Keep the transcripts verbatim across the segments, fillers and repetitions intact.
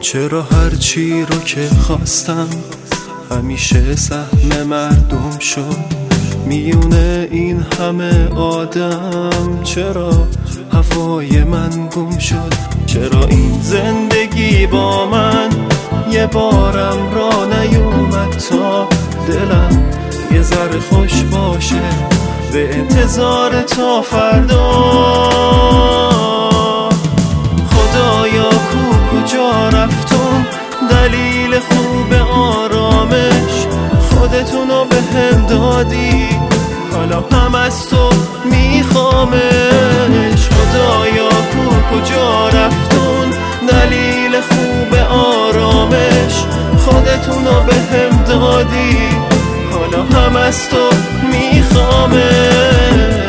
چرا هرچی رو که خواستم همیشه سهم مردم شد؟ میونه این همه آدم چرا هوای من گم شد؟ چرا این زندگی با من یه بارم را نیومد تا دلم یه ذره خوش باشه به انتظار تا فردا؟ خدایا کو کجا رفتم؟ دلیل خوب آرامش خودتونو به هم دادی، حالا هم از تو میخوامش. خدایا کو کجا رفتون؟ دلیل خوب آرامش خودتونو به هم دادی، حالا هم از تو میخوامش.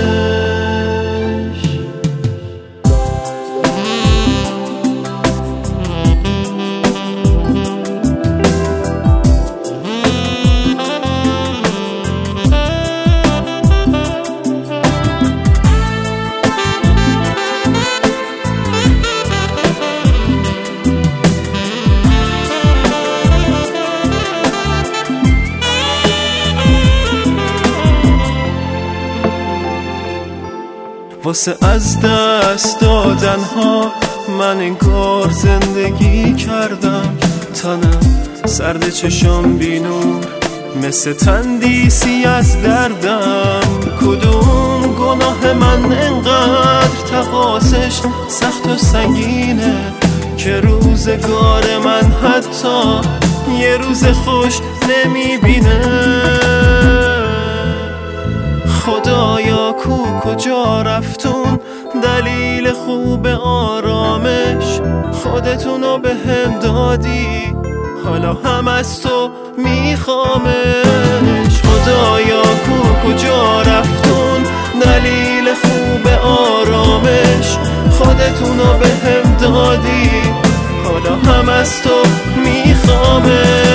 واسه از دست دادن ها من انگار زندگی کردم، تنم سرد چشام بینور مثل تندیسی از دردم. کدوم گناه من انقدر تقاسش سخت و سنگینه که روزگار من حتی یه روز خوش نمیبینه؟ خدایا کو کجا رفتون؟ دلیل خوب آرامش خودتونو به هم دادی، حالا هم از تو میخوامش. خدایا کو کجا رفتون؟ دلیل خوب آرامش خودتونو به هم دادی، حالا هم از تو میخوامش.